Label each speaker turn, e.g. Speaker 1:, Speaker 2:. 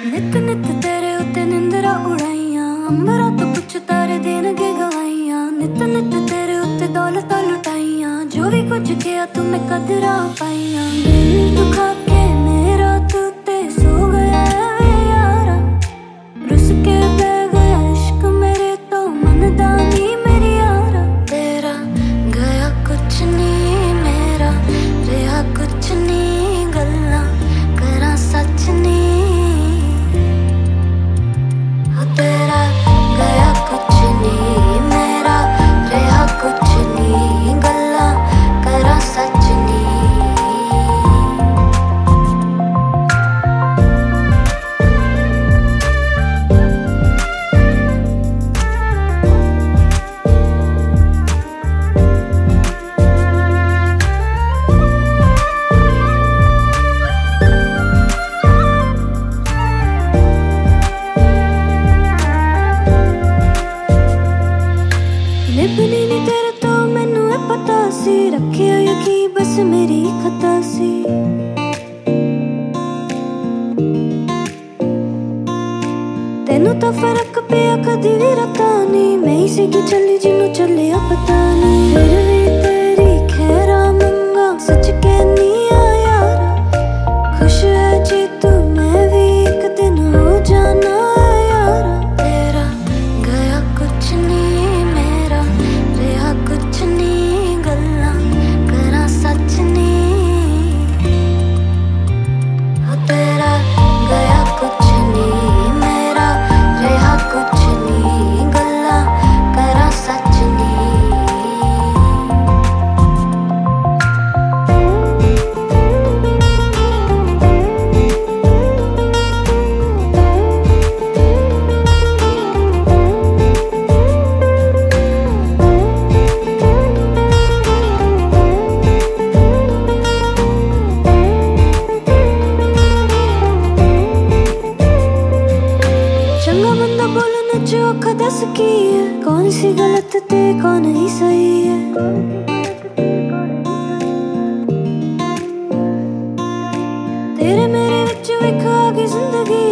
Speaker 1: नित नित तेरे उत्ते निंदरा उड़ाइयां, अंबरा तो कुछ तारे देणगे गवाइयां। नित नित तेरे उत्ते दौलतां लुटाइयां, जो भी कुछ किया तुम्हें कदरा पाइयां। दिल दुखा के मेरा तू ते सो गया वे यारा, रुस के बह गया इश्क मेरे तो मनदा नी मेरी यारा। तेरा गया कुछ नहीं मेरा रहा कुछ नहीं, गल्लां करां सच नहीं। तेरा गया कुछ नहीं मेरा रहा कुछ नहीं, गल्लां करां सच नहीं। निभनी नी तेरे तो मैनू है पता सी, रखिया यकीन बस मेरी खता सी। तेनू तो फर्क पिया कदी भी रता नी, मैं ही सी की चली जिन्नू चलिया पता नी। फिर भी तेरी खैरा मंगा सच कहनी आ यारा, खुश है जी तू मैं भी एक दिन हो जाना है यारा। तेरा गया कुछ नहीं मेरा रहा कुछ नहीं, गल्लां करां सच नहीं। तेरा गया कुछ नहीं मेरा रहा कुछ नहीं, गल्लां करां सच नहीं। चंगा बंदा बोलने च औखा दस की है, कौन सी गलत ते कौन ही सही है। तेरे मेरे विच विख आ गई जिंदगी,